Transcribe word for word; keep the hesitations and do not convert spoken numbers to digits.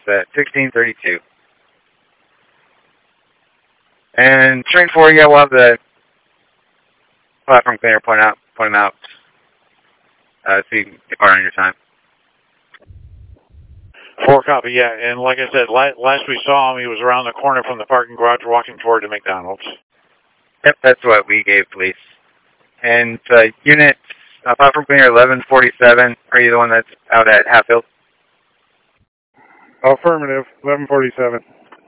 at sixteen thirty-two. And train four, yeah, we'll have the platform cleaner point out, point him out, uh, so you can depart on your time. Four copy, yeah. And like I said, last we saw him, he was around the corner from the parking garage walking toward the McDonald's. Yep, that's what we gave police. And uh, unit uh, platform cleaner eleven forty-seven, are you the one that's out at Hatfield? Affirmative, eleven forty-seven.